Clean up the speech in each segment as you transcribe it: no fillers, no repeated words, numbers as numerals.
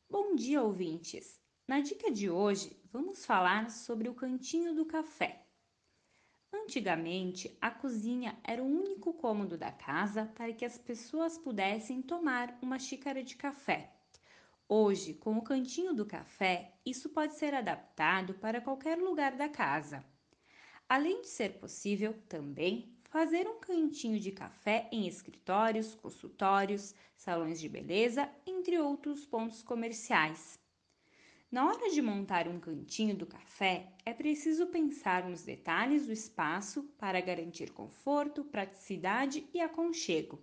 Bom dia, ouvintes! Na dica de hoje, vamos falar sobre o cantinho do café. Antigamente, a cozinha era o único cômodo da casa para que as pessoas pudessem tomar uma xícara de café. Hoje, com o cantinho do café, isso pode ser adaptado para qualquer lugar da casa. Além de ser possível também fazer um cantinho de café em escritórios, consultórios, salões de beleza, entre outros pontos comerciais. Na hora de montar um cantinho do café, é preciso pensar nos detalhes do espaço para garantir conforto, praticidade e aconchego.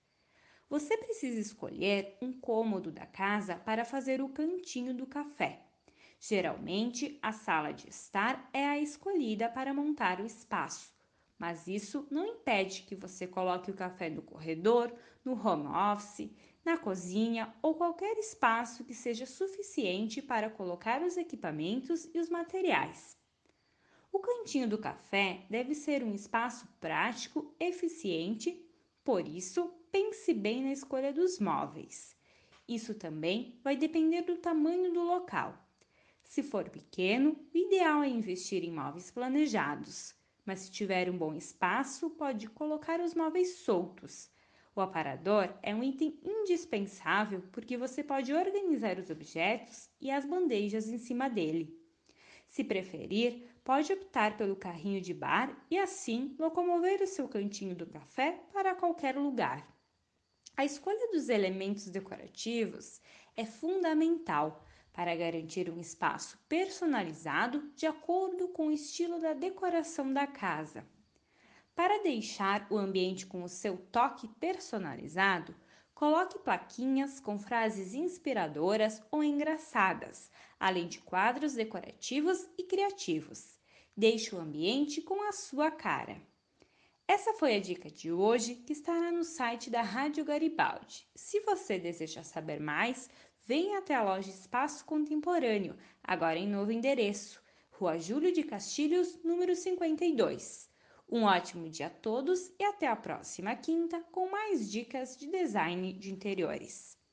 Você precisa escolher um cômodo da casa para fazer o cantinho do café. Geralmente, a sala de estar é a escolhida para montar o espaço, mas isso não impede que você coloque o café no corredor, no home office, na cozinha ou qualquer espaço que seja suficiente para colocar os equipamentos e os materiais. O cantinho do café deve ser um espaço prático, eficiente, por isso, pense bem na escolha dos móveis. Isso também vai depender do tamanho do local. Se for pequeno, o ideal é investir em móveis planejados, mas se tiver um bom espaço, pode colocar os móveis soltos. O aparador é um item indispensável porque você pode organizar os objetos e as bandejas em cima dele. Se preferir, pode optar pelo carrinho de bar e assim locomover o seu cantinho do café para qualquer lugar. A escolha dos elementos decorativos é fundamental para garantir um espaço personalizado de acordo com o estilo da decoração da casa. Para deixar o ambiente com o seu toque personalizado, coloque plaquinhas com frases inspiradoras ou engraçadas, além de quadros decorativos e criativos. Deixe o ambiente com a sua cara. Essa foi a dica de hoje que estará no site da Rádio Garibaldi. Se você deseja saber mais, venha até a loja Espaço Contemporâneo, agora em novo endereço, Rua Júlio de Castilhos, número 52. Um ótimo dia a todos e até a próxima quinta com mais dicas de design de interiores.